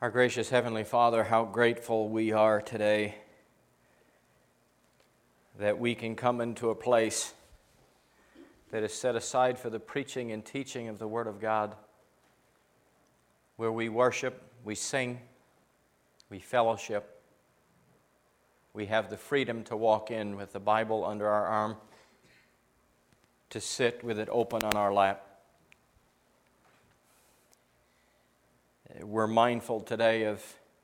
Our gracious Heavenly Father, how grateful we are today that we can come into a place that is set aside for the preaching and teaching of the Word of God, where we worship, we sing, we fellowship. We have the freedom to walk in with the Bible under our arm, to sit with it open on our lap. We're mindful today of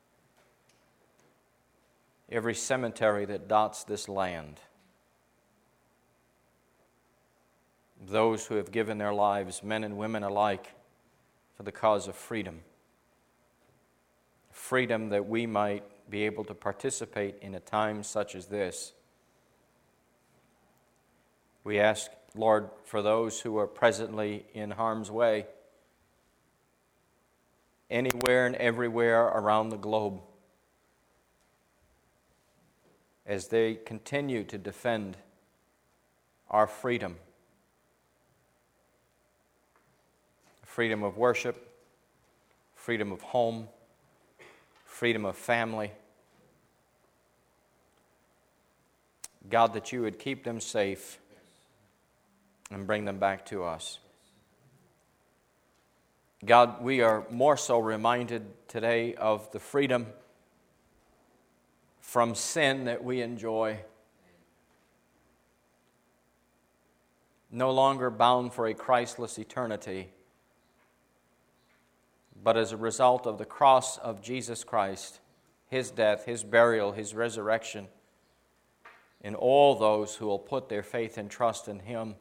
every cemetery that dots this land. Those who have given their lives, men and women alike, for the cause of freedom. Freedom that we might be able to participate in a time such as this. We ask, Lord, for those who are presently in harm's way, anywhere and everywhere around the globe, as they continue to defend our freedom of worship, freedom of home, freedom of family. God, that you would keep them safe and bring them back to us. God, we are more so reminded today of the freedom from sin that we enjoy. No longer bound for a Christless eternity, but as a result of the cross of Jesus Christ, His death, His burial, His resurrection, and all those who will put their faith and trust in Him,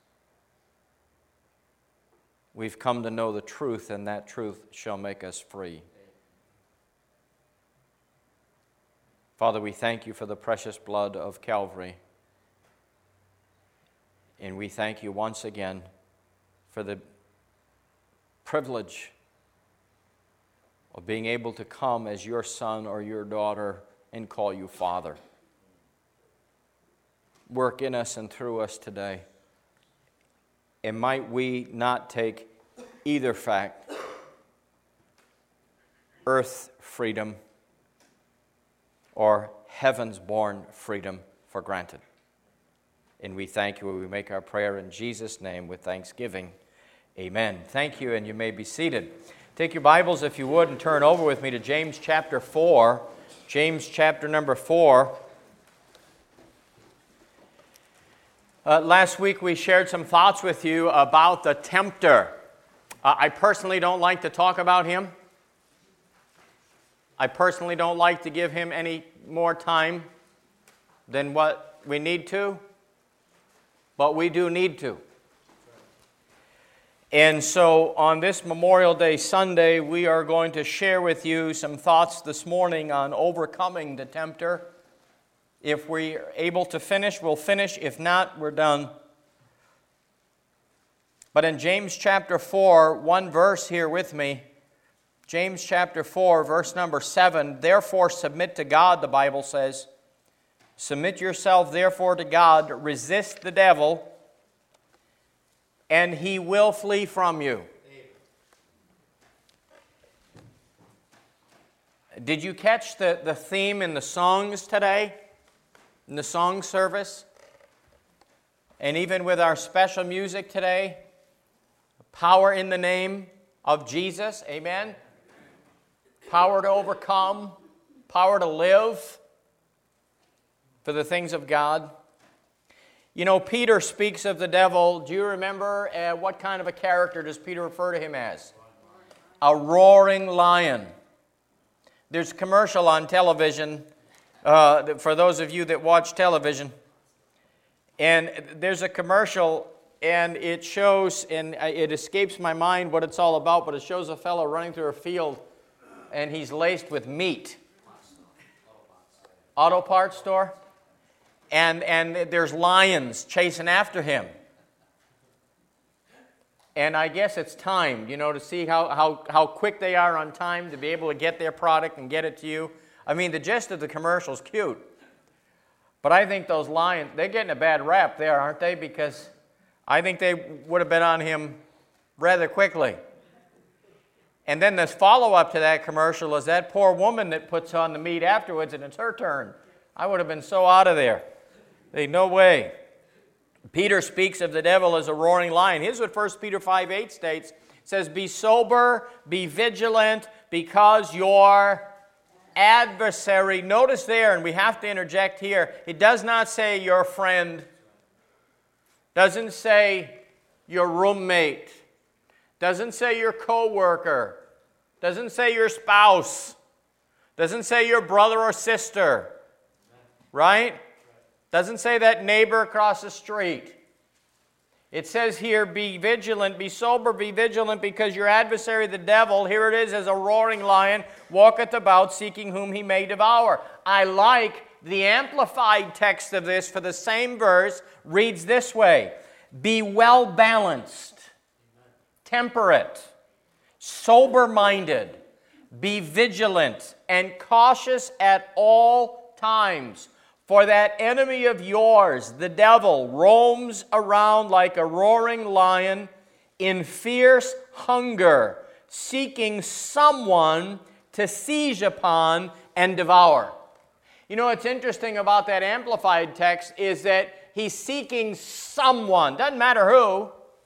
we've come to know the truth, and that truth shall make us free. Father, we thank you for the precious blood of Calvary. And we thank you once again for the privilege of being able to come as your son or your daughter and call you Father. Work in us and through us today. And might we not take either fact, earth freedom or heaven's born freedom, for granted. And we thank you. We make our prayer in Jesus' name with thanksgiving. Amen. Thank you, and you may be seated. Take your Bibles, if you would, and turn over with me to James chapter 4. James chapter number 4. Last week we shared some thoughts with you about the tempter. I personally don't like to talk about him. I personally don't like to give him any more time than what we need to, but we do need to. And so on this Memorial Day Sunday, we are going to share with you some thoughts this morning on overcoming the tempter. If we're able to finish, we'll finish. If not, we're done. But in James chapter 4, one verse here with me, James chapter 4, verse number 7, therefore submit to God, the Bible says. Submit yourself therefore to God, resist the devil, and he will flee from you. Did you catch the theme in the songs today? In the song service? And even with our special music today? Power in the name of Jesus. Amen? Power to overcome. Power to live for the things of God. You know, Peter speaks of the devil. Do you remember what kind of a character does Peter refer to him as? A roaring lion. There's a commercial on television, for those of you that watch television. And there's a commercial, and it shows, and it escapes my mind what it's all about, but it shows a fellow running through a field, and he's laced with meat. Auto parts store? And there's lions chasing after him. And I guess it's timed, to see how quick they are on time to be able to get their product and get it to you. I mean, the gist of the commercial's cute. But I think those lions, they're getting a bad rap there, aren't they? Because I think they would have been on him rather quickly. And then the follow-up to that commercial is that poor woman that puts on the meat afterwards, and it's her turn. I would have been so out of there. No way. Peter speaks of the devil as a roaring lion. Here's what 1 Peter 5:8 states. It says, be sober, be vigilant, because your adversary, notice there, and we have to interject here, it does not say your friend, doesn't say your roommate, doesn't say your co-worker, doesn't say your spouse, doesn't say your brother or sister, right? Doesn't say that neighbor across the street. It says here, be vigilant, be sober, be vigilant, because your adversary, the devil, here it is, as a roaring lion, walketh about, seeking whom he may devour. I like the amplified text of this for the same verse, reads this way, be well balanced, temperate, sober-minded, be vigilant, and cautious at all times. For that enemy of yours, the devil, roams around like a roaring lion in fierce hunger, seeking someone to seize upon and devour. You know what's interesting about that amplified text is that he's seeking someone, doesn't matter who,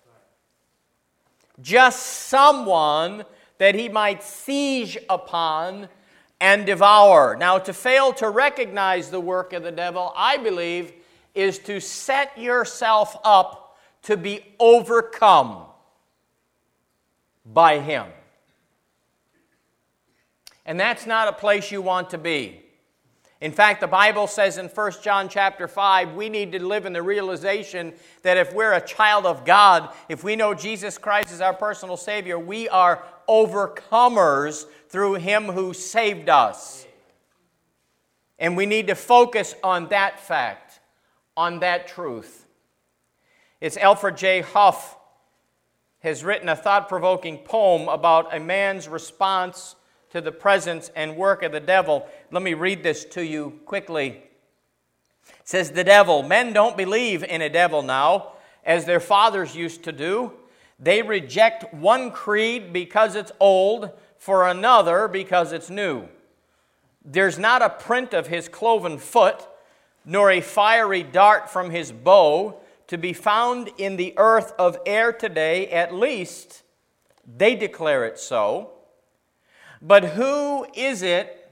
just someone that he might seize upon and devour. Now, to fail to recognize the work of the devil, I believe, is to set yourself up to be overcome by him. And that's not a place you want to be. In fact, the Bible says in 1 John chapter 5, we need to live in the realization that if we're a child of God, if we know Jesus Christ as our personal Savior, we are overcomers through Him who saved us. And we need to focus on that fact, on that truth. It's Alfred J. Huff has written a thought-provoking poem about a man's response to the presence and work of the devil. Let me read this to you quickly. It says, the devil. Men don't believe in a devil now, as their fathers used to do. They reject one creed because it's old, for another because it's new. There's not a print of his cloven foot, nor a fiery dart from his bow to be found in the earth of air today. At least they declare it so. But who is it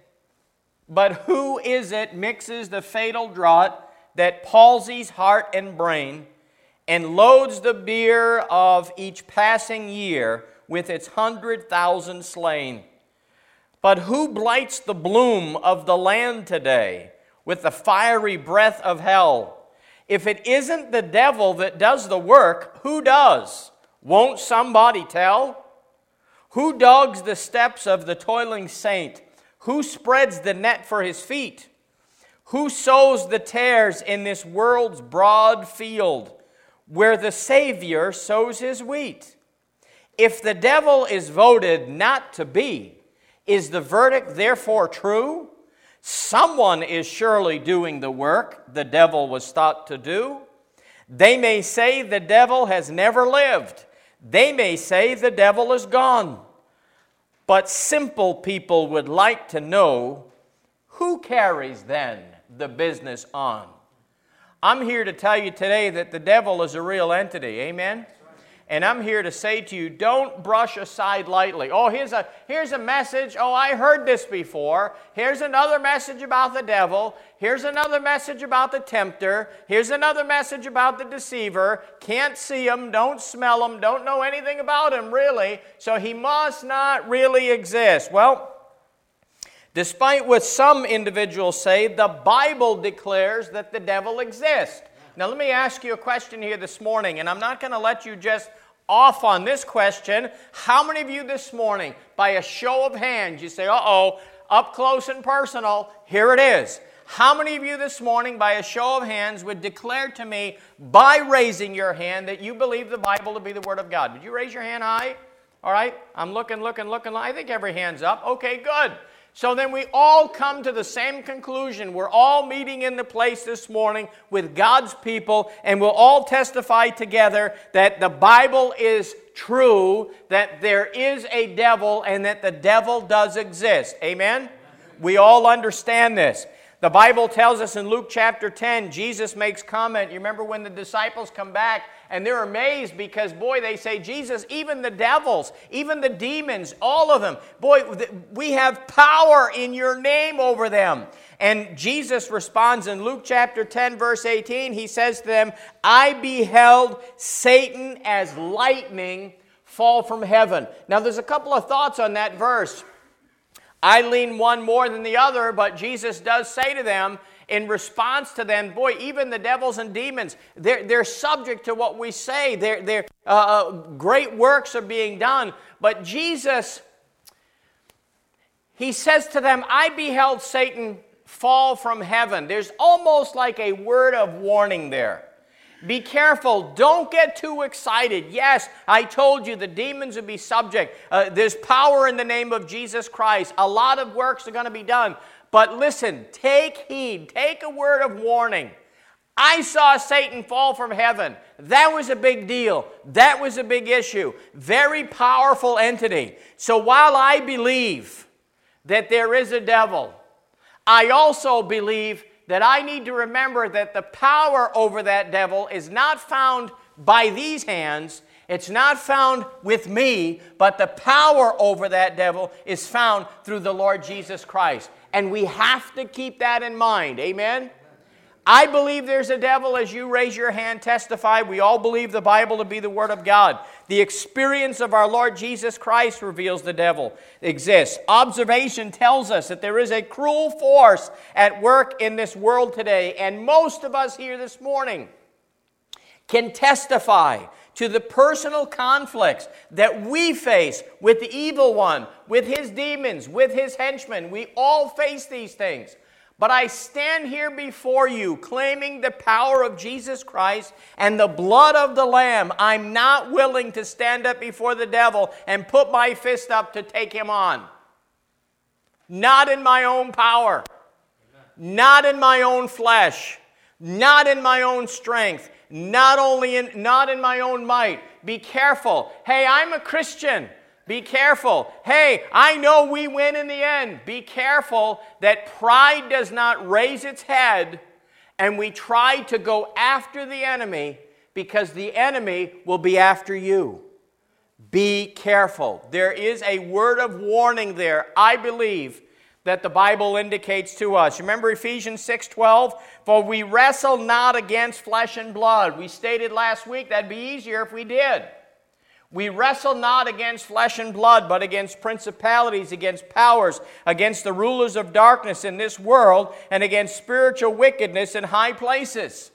mixes the fatal draught that palsies heart and brain and loads the bier of each passing year with its 100,000 slain? But who blights the bloom of the land today with the fiery breath of hell? If it isn't the devil that does the work, who does? Won't somebody tell? Who dogs the steps of the toiling saint? Who spreads the net for his feet? Who sows the tares in this world's broad field, where the Savior sows his wheat? If the devil is voted not to be, is the verdict therefore true? Someone is surely doing the work the devil was thought to do. They may say the devil has never lived. They may say the devil is gone. But simple people would like to know, who carries then the business on? I'm here to tell you today that the devil is a real entity. Amen? And I'm here to say to you, don't brush aside lightly. Oh, here's a message. Oh, I heard this before. Here's another message about the devil. Here's another message about the tempter. Here's another message about the deceiver. Can't see him, don't smell him, don't know anything about him really, so he must not really exist. Well, despite what some individuals say, the Bible declares that the devil exists. Now, let me ask you a question here this morning, and I'm not going to let you just off on this question. How many of you this morning, by a show of hands, you say, uh-oh, up close and personal, here it is. How many of you this morning, by a show of hands, would declare to me, by raising your hand, that you believe the Bible to be the Word of God? Would you raise your hand high? All right, I'm looking. I think every hand's up. Okay, good. So then we all come to the same conclusion. We're all meeting in the place this morning with God's people, and we'll all testify together that the Bible is true, that there is a devil, and that the devil does exist. Amen? We all understand this. The Bible tells us in Luke chapter 10, Jesus makes comment. You remember when the disciples come back and they're amazed because, boy, they say, Jesus, even the devils, even the demons, all of them, boy, we have power in your name over them. And Jesus responds in Luke chapter 10, verse 18. He says to them, I beheld Satan as lightning fall from heaven. Now, there's a couple of thoughts on that verse. I lean one more than the other, but Jesus does say to them, in response to them, boy, even the devils and demons, they're subject to what we say. Great works are being done. But Jesus, he says to them, I beheld Satan fall from heaven. There's almost like a word of warning there. Be careful. Don't get too excited. Yes, I told you the demons would be subject. There's power in the name of Jesus Christ. A lot of works are going to be done. But listen, take heed. Take a word of warning. I saw Satan fall from heaven. That was a big deal. That was a big issue. Very powerful entity. So while I believe that there is a devil, I also believe that I need to remember that the power over that devil is not found by these hands. It's not found with me, but the power over that devil is found through the Lord Jesus Christ. And we have to keep that in mind. Amen? I believe there's a devil. As you raise your hand, testify. We all believe the Bible to be the Word of God. The experience of our Lord Jesus Christ reveals the devil exists. Observation tells us that there is a cruel force at work in this world today. And most of us here this morning can testify to the personal conflicts that we face with the evil one, with his demons, with his henchmen. We all face these things. But I stand here before you claiming the power of Jesus Christ and the blood of the Lamb. I'm not willing to stand up before the devil and put my fist up to take him on. Not in my own power. Not in my own flesh. Not in my own strength. Not in my own might. Be careful. Hey, I'm a Christian. Be careful. Hey, I know we win in the end. Be careful that pride does not raise its head and we try to go after the enemy, because the enemy will be after you. Be careful. There is a word of warning there, I believe, that the Bible indicates to us. Remember Ephesians 6:12? For we wrestle not against flesh and blood. We stated last week that'd be easier if we did. We wrestle not against flesh and blood, but against principalities, against powers, against the rulers of darkness in this world, and against spiritual wickedness in high places.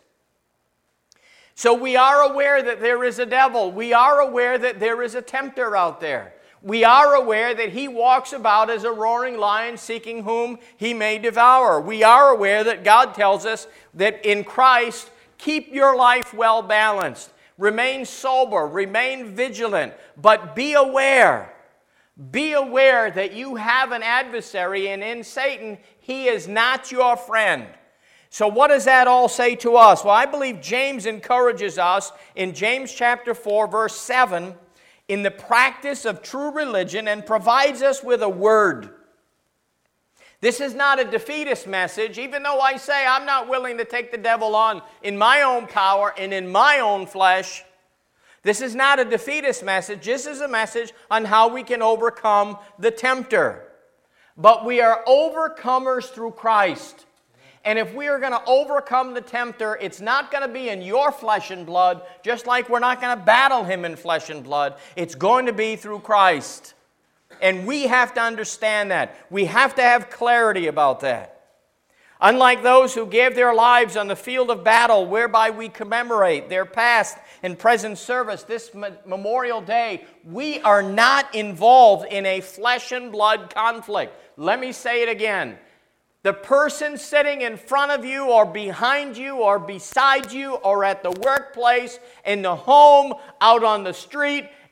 So we are aware that there is a devil. We are aware that there is a tempter out there. We are aware that he walks about as a roaring lion, seeking whom he may devour. We are aware that God tells us that in Christ, keep your life well balanced. Remain sober, remain vigilant, but be aware. Be aware that you have an adversary, and in Satan, he is not your friend. So what does that all say to us? Well, I believe James encourages us in James chapter 4, verse 7, in the practice of true religion, and provides us with a word. This is not a defeatist message, even though I say I'm not willing to take the devil on in my own power and in my own flesh. This is not a defeatist message. This is a message on how we can overcome the tempter. But we are overcomers through Christ. And if we are going to overcome the tempter, it's not going to be in your flesh and blood, just like we're not going to battle him in flesh and blood. It's going to be through Christ. And we have to understand that. We have to have clarity about that. Unlike those who gave their lives on the field of battle, whereby we commemorate their past and present service this Memorial Day, we are not involved in a flesh and blood conflict. Let me say it again. The person sitting in front of you or behind you or beside you or at the workplace, in the home, out on the street,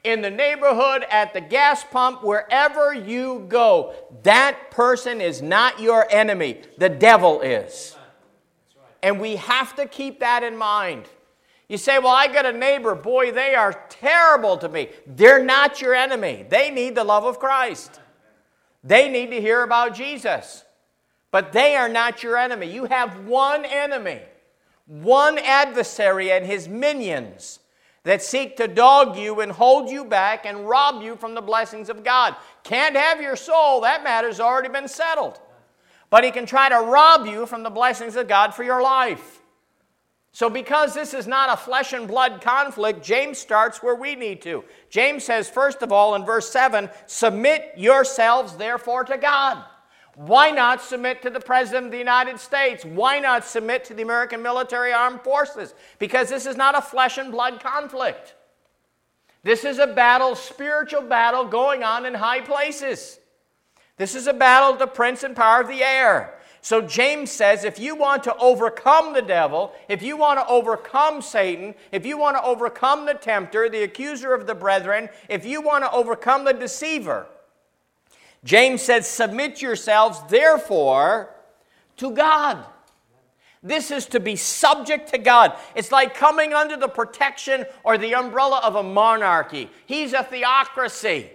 in the neighborhood, at the gas pump, wherever you go. That person is not your enemy. The devil is. And we have to keep that in mind. You say, well, I got a neighbor. Boy, they are terrible to me. They're not your enemy. They need the love of Christ. They need to hear about Jesus. But they are not your enemy. You have one enemy, one adversary and his minions that seek to dog you and hold you back and rob you from the blessings of God. Can't have your soul. That matter's already been settled. But he can try to rob you from the blessings of God for your life. So because this is not a flesh and blood conflict, James starts where we need to. James says, first of all, in verse 7, submit yourselves therefore to God. Why not submit to the President of the United States? Why not submit to the American military armed forces? Because this is not a flesh and blood conflict. This is a battle, spiritual battle going on in high places. This is a battle of the prince and power of the air. So James says, if you want to overcome the devil, if you want to overcome Satan, if you want to overcome the tempter, the accuser of the brethren, if you want to overcome the deceiver, James says, submit yourselves, therefore, to God. This is to be subject to God. It's like coming under the protection or the umbrella of a monarchy. He's a theocracy.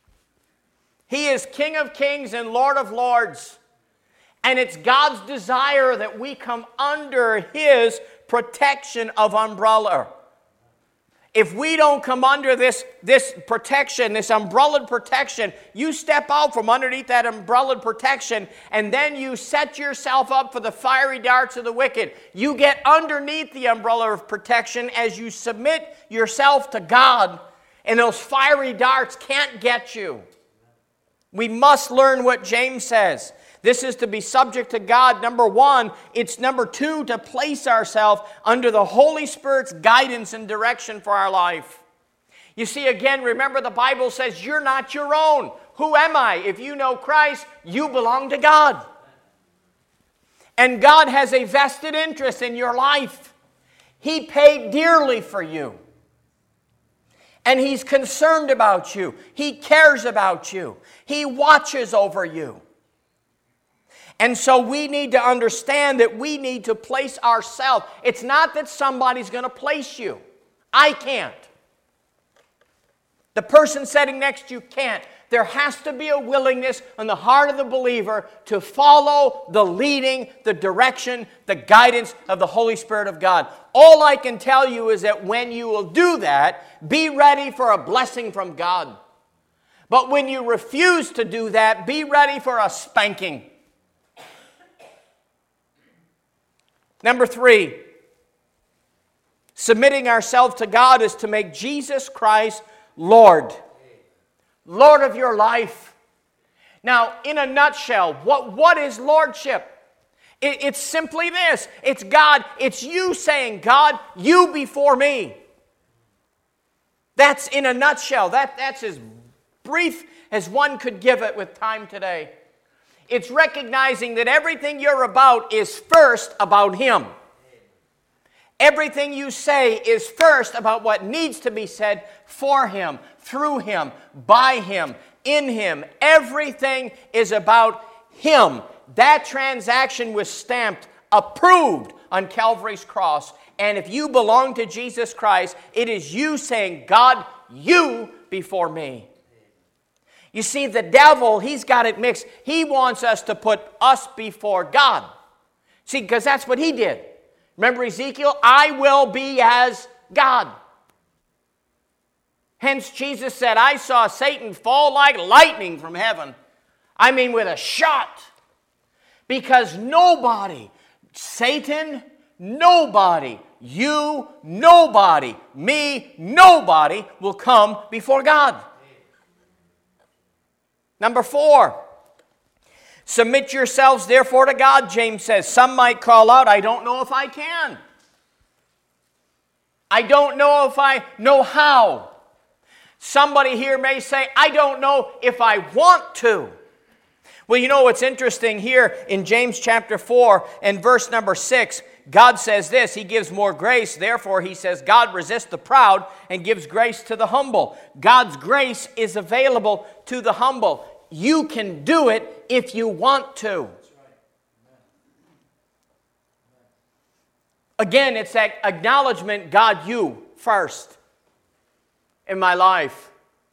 He is King of kings and Lord of lords. And it's God's desire that we come under His protection of umbrella. If we don't come under this protection, this umbrellaed protection, you step out from underneath that umbrellaed protection, and then you set yourself up for the fiery darts of the wicked. You get underneath the umbrella of protection as you submit yourself to God, and those fiery darts can't get you. We must learn what James says. This is to be subject to God, number one. It's number two, to place ourselves under the Holy Spirit's guidance and direction for our life. You see, again, remember the Bible says you're not your own. Who am I? If you know Christ, you belong to God. And God has a vested interest in your life. He paid dearly for you. And He's concerned about you. He cares about you. He watches over you. And so we need to understand that we need to place ourselves. It's not that somebody's going to place you. I can't. The person sitting next to you can't. There has to be a willingness on the heart of the believer to follow the leading, the direction, the guidance of the Holy Spirit of God. All I can tell you is that when you will do that, be ready for a blessing from God. But when you refuse to do that, be ready for a spanking. Number three, submitting ourselves to God is to make Jesus Christ Lord. Lord of your life. Now, in a nutshell, what is lordship? It's simply this. It's God. It's you saying, God, you before me. That's in a nutshell. That's as brief as one could give it with time today. It's recognizing that everything you're about is first about Him. Everything you say is first about what needs to be said for Him, through Him, by Him, in Him. Everything is about Him. That transaction was stamped, approved on Calvary's cross. And if you belong to Jesus Christ, it is you saying, God, you before me. You see, the devil, he's got it mixed. He wants us to put us before God. See, because that's what he did. Remember Ezekiel? I will be as God. Hence, Jesus said, I saw Satan fall like lightning from heaven. I mean, with a shot. Because nobody, Satan, nobody, you, nobody, me, nobody will come before God. Number four, submit yourselves therefore to God, James says. Some might call out, I don't know if I can. I don't know if I know how. Somebody here may say, I don't know if I want to. Well, you know what's interesting here in James chapter 4 and verse number 6, God says this, He gives more grace. Therefore, He says, God resists the proud and gives grace to the humble. God's grace is available to the humble. You can do it if you want to. Again, it's that acknowledgement, God, you first in my life.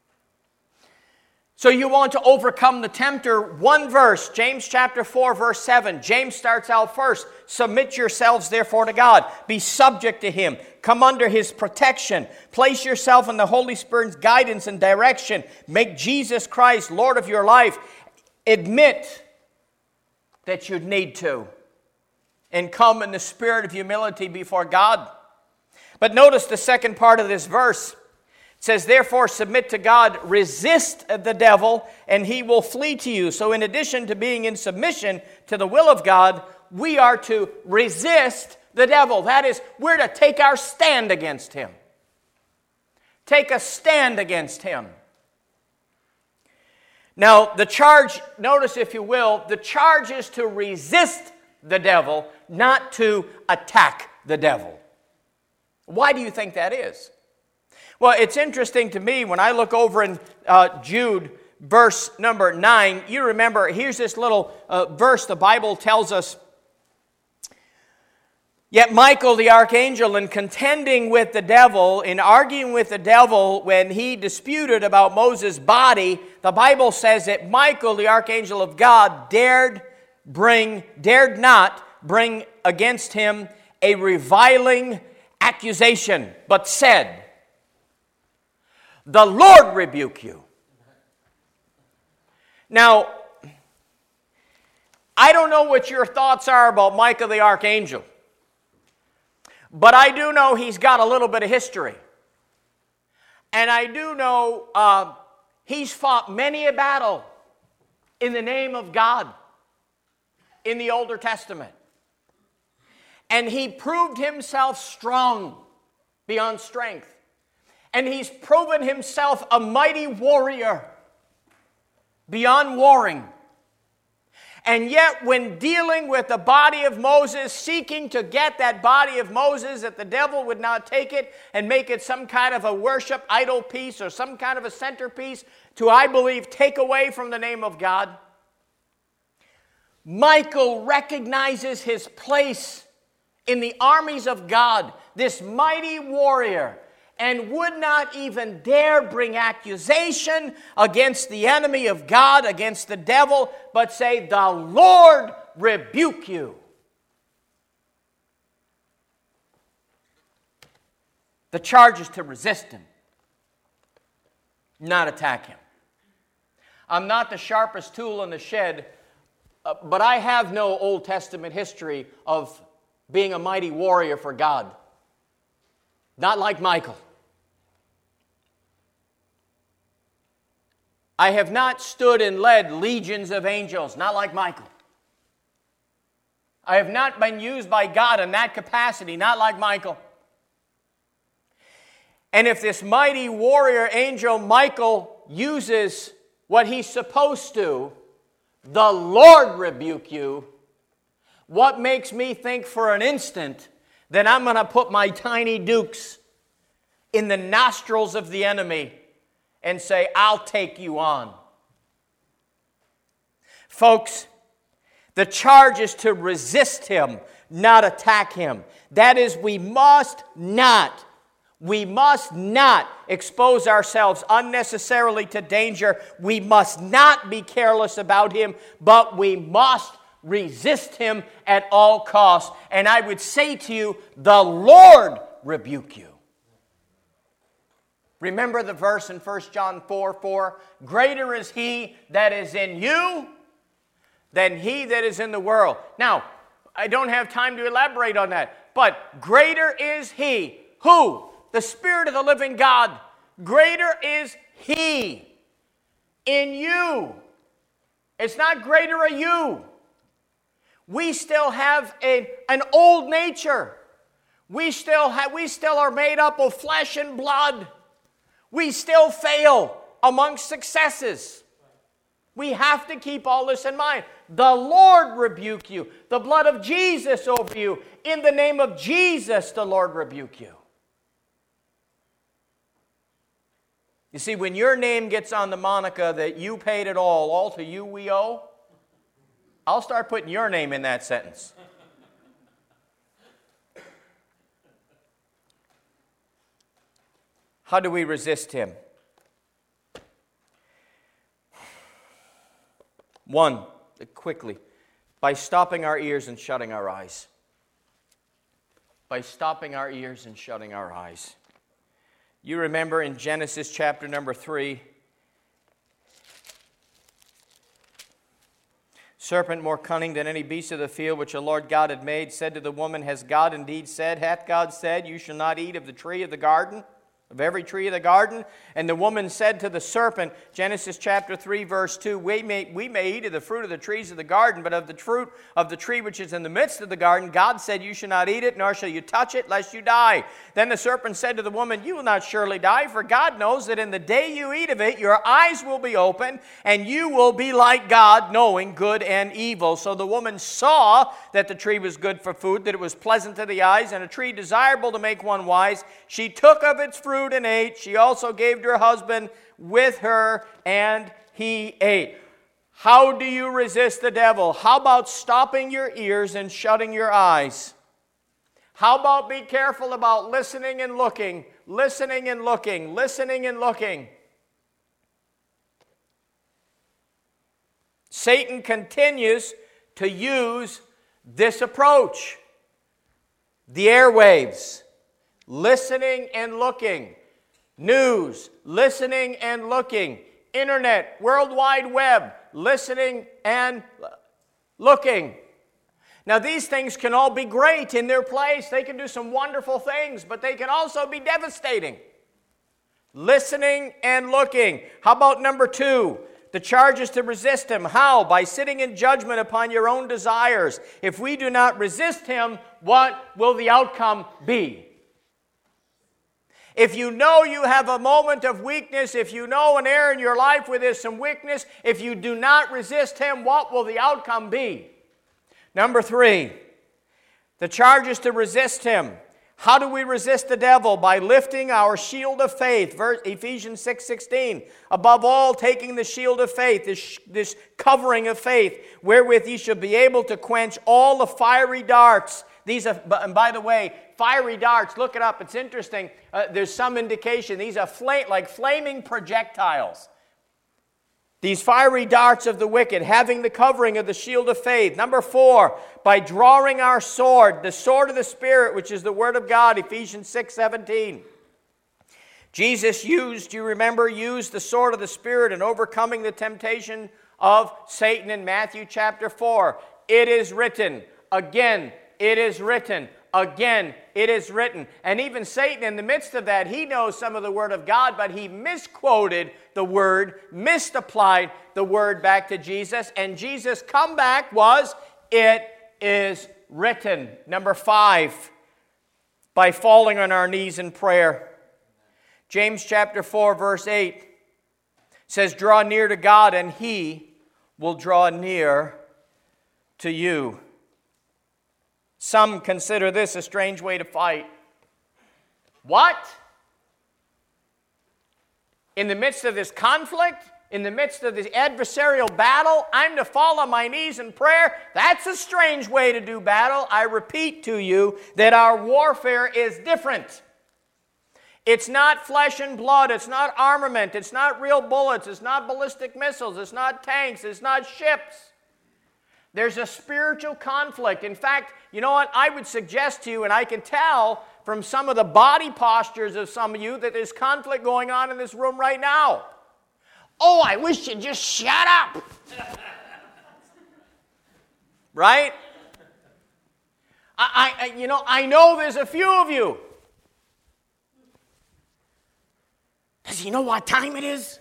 So you want to overcome the tempter. One verse, James chapter 4, verse 7. James starts out first. Submit yourselves therefore to God. Be subject to Him. Come under His protection. Place yourself in the Holy Spirit's guidance and direction. Make Jesus Christ Lord of your life. Admit that you need to. And come in the spirit of humility before God. But notice the second part of this verse. It says, therefore, submit to God, resist the devil, and he will flee to you. So in addition to being in submission to the will of God, we are to resist the devil. That is, we're to take our stand against him. Take a stand against him. Now, the charge, notice if you will, the charge is to resist the devil, not to attack the devil. Why do you think that is? Well, it's interesting to me when I look over in Jude, verse number 9. You remember, here's this little verse the Bible tells us. Yet Michael the archangel, in contending with the devil, in arguing with the devil when he disputed about Moses' body, the Bible says that Michael the archangel of God dared not bring against him a reviling accusation, but said, the Lord rebuke you. Now, I don't know what your thoughts are about Michael the archangel, but I do know he's got a little bit of history. And I do know he's fought many a battle in the name of God in the Older Testament. And he proved himself strong beyond strength. And he's proven himself a mighty warrior beyond warring. And yet, when dealing with the body of Moses, seeking to get that body of Moses, that the devil would not take it and make it some kind of a worship idol piece or some kind of a centerpiece to, I believe, take away from the name of God, Michael recognizes his place in the armies of God, this mighty warrior, and would not even dare bring accusation against the enemy of God, against the devil, but say, the Lord rebuke you. The charge is to resist him, not attack him. I'm not the sharpest tool in the shed, but I have no Old Testament history of being a mighty warrior for God. Not like Michael. I have not stood and led legions of angels, not like Michael. I have not been used by God in that capacity, not like Michael. And if this mighty warrior angel Michael uses what he's supposed to, the Lord rebuke you, what makes me think for an instant that I'm going to put my tiny dukes in the nostrils of the enemy and say, I'll take you on? Folks, the charge is to resist him, not attack him. That is, we must not expose ourselves unnecessarily to danger. We must not be careless about him, but we must resist him at all costs. And I would say to you, the Lord rebuke you. Remember the verse in 1 John 4:4, greater is he that is in you than he that is in the world. Now, I don't have time to elaborate on that, but greater is he. Who? The Spirit of the living God. Greater is he in you. It's not greater are you. We still have an old nature. We still are made up of flesh and blood. We still fail amongst successes. We have to keep all this in mind. The Lord rebuke you. The blood of Jesus over you. In the name of Jesus, the Lord rebuke you. You see, when your name gets on the moniker that you paid it all to you we owe, I'll start putting your name in that sentence. How do we resist him? One, quickly, by stopping our ears and shutting our eyes. By stopping our ears and shutting our eyes. You remember in Genesis chapter number 3, serpent more cunning than any beast of the field which the Lord God had made, said to the woman, Has God indeed said, hath God said, you shall not eat of the tree of the garden? Of every tree of the garden? And the woman said to the serpent, Genesis chapter 3, verse 2, we may eat of the fruit of the trees of the garden, but of the fruit of the tree which is in the midst of the garden, God said, you shall not eat it, nor shall you touch it, lest you die. Then the serpent said to the woman, you will not surely die, for God knows that in the day you eat of it, your eyes will be opened, and you will be like God, knowing good and evil. So the woman saw that the tree was good for food, that it was pleasant to the eyes, and a tree desirable to make one wise. She took of its fruit and ate. She also gave to her husband with her, and he ate. How do you resist the devil? How about stopping your ears and shutting your eyes? How about be careful about listening and looking, listening and looking, listening and looking? Satan continues to use this approach. The airwaves, listening and looking. News, listening and looking. Internet, World Wide Web, listening and looking. Now these things can all be great in their place. They can do some wonderful things, but they can also be devastating. Listening and looking. How about number 2? The charge is to resist him. How? By sitting in judgment upon your own desires. If we do not resist him, what will the outcome be? If you know you have a moment of weakness, if you know an area in your life where there's some weakness, if you do not resist him, what will the outcome be? Number 3, the charge is to resist him. How do we resist the devil? By lifting our shield of faith. Ephesians 6:16. Above all, taking the shield of faith, this covering of faith, wherewith ye shall be able to quench all the fiery darts. These are, and by the way, fiery darts, look it up, it's interesting. There's some indication. These are like flaming projectiles. These fiery darts of the wicked, having the covering of the shield of faith. Number 4, by drawing our sword, the sword of the Spirit, which is the Word of God, Ephesians 6:17. Jesus used the sword of the Spirit in overcoming the temptation of Satan in Matthew chapter 4. It is written. Again, it is written. Again, it is written. And even Satan, in the midst of that, he knows some of the Word of God, but he misquoted the Word, misapplied the Word back to Jesus. And Jesus' comeback was, it is written. Number 5, by falling on our knees in prayer. James chapter 4, verse 8 says, draw near to God, and he will draw near to you. Some consider this a strange way to fight. What? In the midst of this conflict, in the midst of this adversarial battle, I'm to fall on my knees in prayer? That's a strange way to do battle. I repeat to you that our warfare is different. It's not flesh and blood. It's not armament. It's not real bullets. It's not ballistic missiles. It's not tanks. It's not ships. There's a spiritual conflict. In fact, you know what? I would suggest to you, and I can tell from some of the body postures of some of you, that there's conflict going on in this room right now. Oh, I wish you'd just shut up. Right? I know there's a few of you. Does he know what time it is?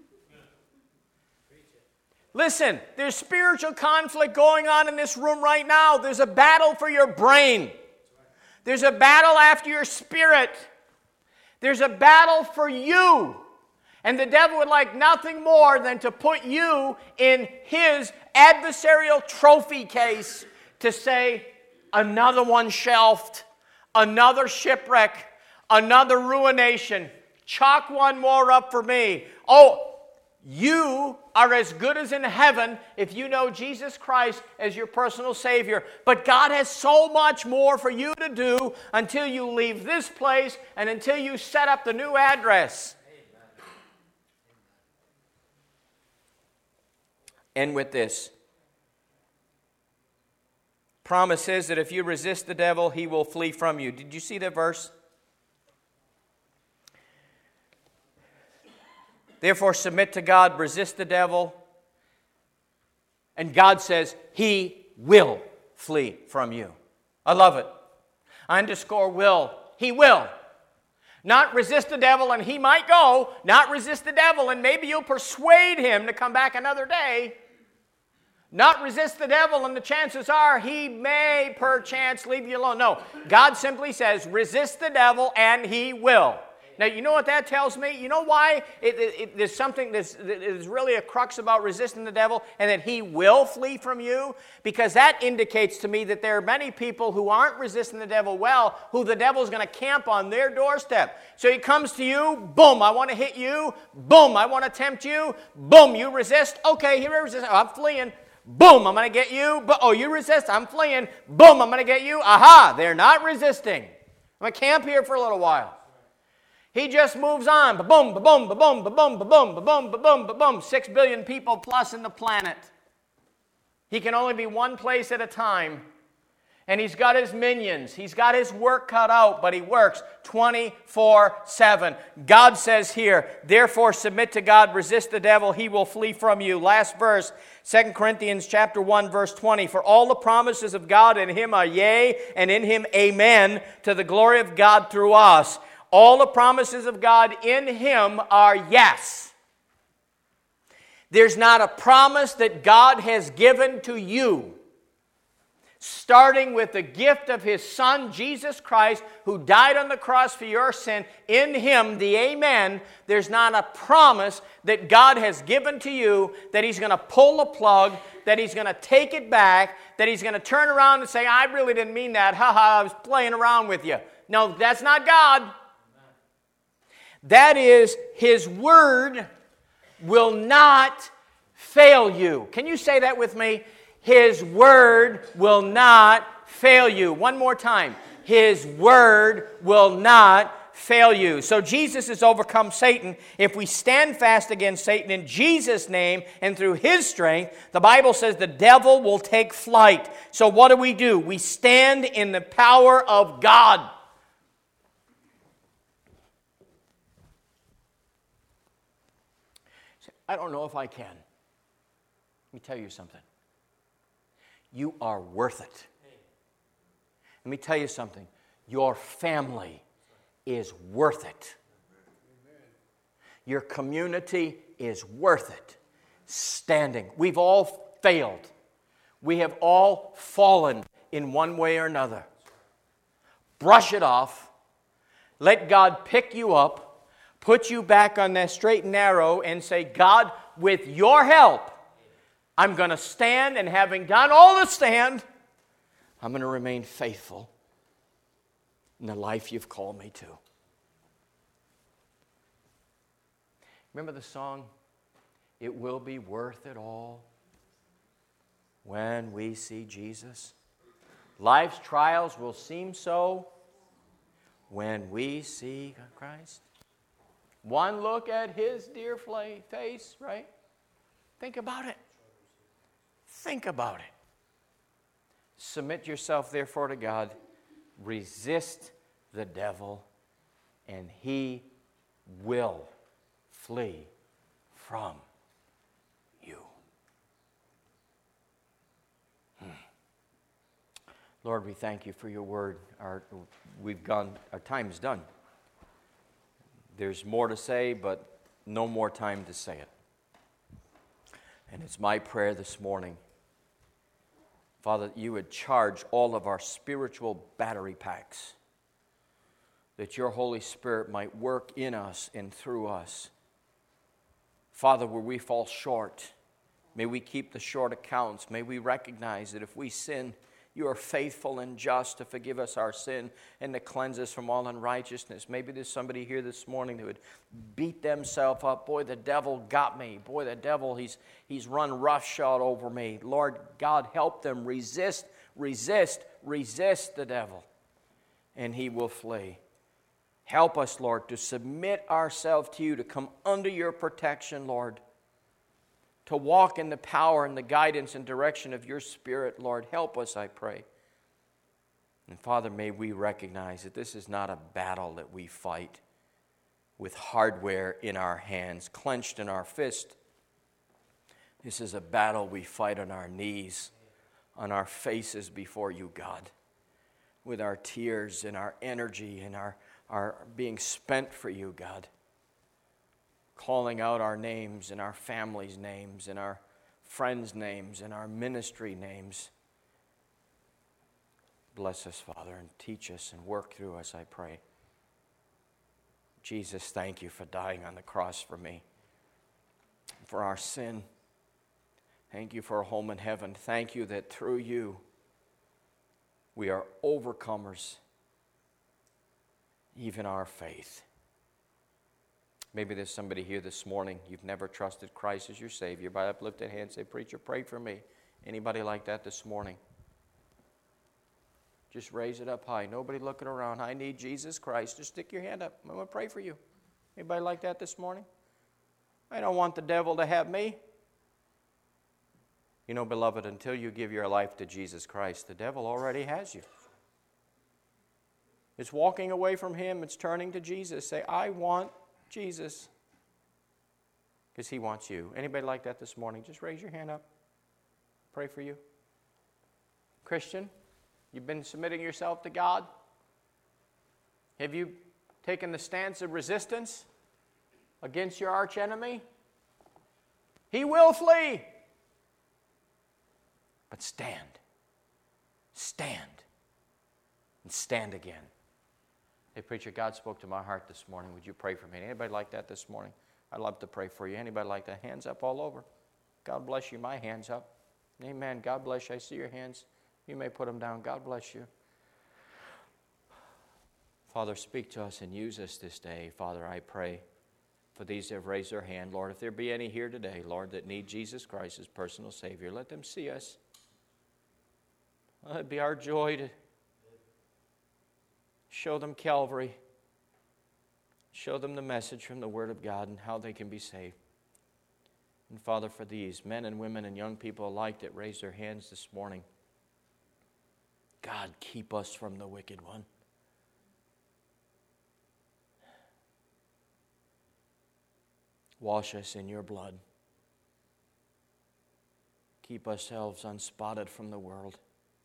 Listen, there's spiritual conflict going on in this room right now. There's a battle for your brain. There's a battle after your spirit. There's a battle for you. And the devil would like nothing more than to put you in his adversarial trophy case to say, another one shelved, another shipwreck, another ruination. Chalk one more up for me. Oh, you are as good as in heaven if you know Jesus Christ as your personal Savior. But God has so much more for you to do until you leave this place and until you set up the new address. End with this. Promise is that if you resist the devil, he will flee from you. Did you see that verse? Therefore, submit to God, resist the devil. And God says, he will flee from you. I love it. I underscore will. He will. Not resist the devil and he might go. Not resist the devil and maybe you'll persuade him to come back another day. Not resist the devil and the chances are he may perchance leave you alone. No, God simply says, resist the devil and he will. Now, you know what that tells me? You know why there's something that is really a crux about resisting the devil and that he will flee from you? Because that indicates to me that there are many people who aren't resisting the devil well, who the devil's going to camp on their doorstep. So he comes to you, boom, I want to hit you, boom, I want to tempt you, boom, you resist, okay, here I resist, I'm fleeing, boom, I'm going to get you, oh, you resist, I'm fleeing, boom, I'm going to get you, aha, they're not resisting. I'm going to camp here for a little while. He just moves on. Ba-boom, ba-boom, ba-boom, ba-boom, ba-boom, ba-boom, ba-boom, ba-boom. 6 billion people plus in the planet. He can only be one place at a time. And he's got his minions. He's got his work cut out, but he works 24/7. God says here, therefore submit to God, resist the devil, he will flee from you. Last verse, 2 Corinthians chapter 1, verse 20. For all the promises of God in him are yea, and in him amen, to the glory of God through us. All the promises of God in him are yes. There's not a promise that God has given to you, starting with the gift of his Son, Jesus Christ, who died on the cross for your sin. In him, the amen, there's not a promise that God has given to you that he's going to pull the plug, that he's going to take it back, that he's going to turn around and say, I really didn't mean that. Ha ha, I was playing around with you. No, that's not God. That is, his word will not fail you. Can you say that with me? His word will not fail you. One more time. His word will not fail you. So Jesus has overcome Satan. If we stand fast against Satan in Jesus' name and through his strength, the Bible says the devil will take flight. So what do? We stand in the power of God. I don't know if I can. Let me tell you something. You are worth it. Let me tell you something. Your family is worth it. Your community is worth it. Standing. We've all failed. We have all fallen in one way or another. Brush it off. Let God pick you up. Put you back on that straight and narrow and say, God, with your help, I'm going to stand, and having done all the stand, I'm going to remain faithful in the life you've called me to. Remember the song, It Will Be Worth It All when we see Jesus? Life's trials will seem so when we see Christ. One look at his dear face, right? Think about it. Think about it. Submit yourself, therefore, to God. Resist the devil, and he will flee from you. Lord, we thank you for your word. Our time's done. There's more to say, but no more time to say it. And it's my prayer this morning, Father, that you would charge all of our spiritual battery packs, that your Holy Spirit might work in us and through us Father, where we fall short, may we keep the short accounts. May we recognize that if we sin, you are faithful and just to forgive us our sin and to cleanse us from all unrighteousness. Maybe there's somebody here this morning who would beat themselves up. Boy, the devil got me. Boy, the devil, he's run roughshod over me. Lord God, help them. Resist the devil, and he will flee. Help us, Lord, to submit ourselves to you, to come under your protection, Lord, to walk in the power and the guidance and direction of your Spirit, Lord. Help us, I pray. And Father, may we recognize that this is not a battle that we fight with hardware in our hands, clenched in our fist. This is a battle we fight on our knees, on our faces before you, God, with our tears and our energy and our being spent for you, God, calling out our names and our families' names and our friends' names and our ministry names. Bless us, Father, and teach us and work through us, I pray. Jesus, thank you for dying on the cross for me, for our sin. Thank you for a home in heaven. Thank you that through you we are overcomers, even our faith. Maybe there's somebody here this morning, you've never trusted Christ as your Savior. By uplifted hand, say, preacher, pray for me. Anybody like that this morning? Just raise it up high. Nobody looking around. I need Jesus Christ. Just stick your hand up. I'm going to pray for you. Anybody like that this morning? I don't want the devil to have me. You know, beloved, until you give your life to Jesus Christ, the devil already has you. It's walking away from him. It's turning to Jesus. Say, I want Jesus. Because he wants you. Anybody like that this morning? Just raise your hand up. Pray for you. Christian, you've been submitting yourself to God? Have you taken the stance of resistance against your archenemy? He will flee. But stand. Stand. And stand again. Hey, preacher, God spoke to my heart this morning. Would you pray for me? Anybody like that this morning? I'd love to pray for you. Anybody like that? Hands up all over. God bless you. My hand's up. Amen. God bless you. I see your hands. You may put them down. God bless you. Father, speak to us and use us this day. Father, I pray for these that have raised their hand. Lord, if there be any here today, Lord, that need Jesus Christ as personal Savior, let them see us. Let it be our joy to show them Calvary. Show them the message from the Word of God and how they can be saved. And Father, for these men and women and young people alike that raised their hands this morning, God, keep us from the wicked one. Wash us in your blood. Keep ourselves unspotted from the world.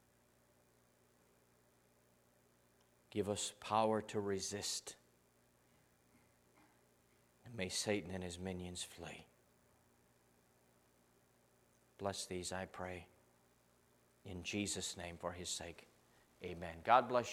Give us power to resist. And may Satan and his minions flee. Bless these, I pray, in Jesus' name for his sake. Amen. God bless you.